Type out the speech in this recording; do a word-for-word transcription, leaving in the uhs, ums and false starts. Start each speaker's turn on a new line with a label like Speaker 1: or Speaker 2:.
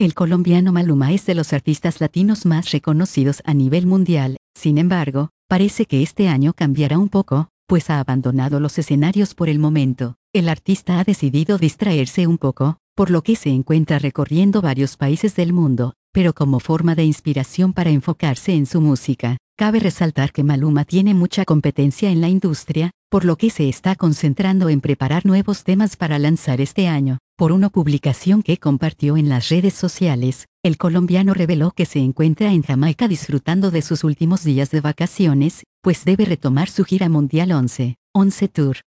Speaker 1: El colombiano Maluma es de los artistas latinos más reconocidos a nivel mundial. Sin embargo, parece que este año cambiará un poco, pues ha abandonado los escenarios por el momento. El artista ha decidido distraerse un poco, por lo que se encuentra recorriendo varios países del mundo, pero como forma de inspiración para enfocarse en su música. Cabe resaltar que Maluma tiene mucha competencia en la industria, por lo que se está concentrando en preparar nuevos temas para lanzar este año. Por una publicación que compartió en las redes sociales, el colombiano reveló que se encuentra en Jamaica disfrutando de sus últimos días de vacaciones, pues debe retomar su gira mundial once once Tour.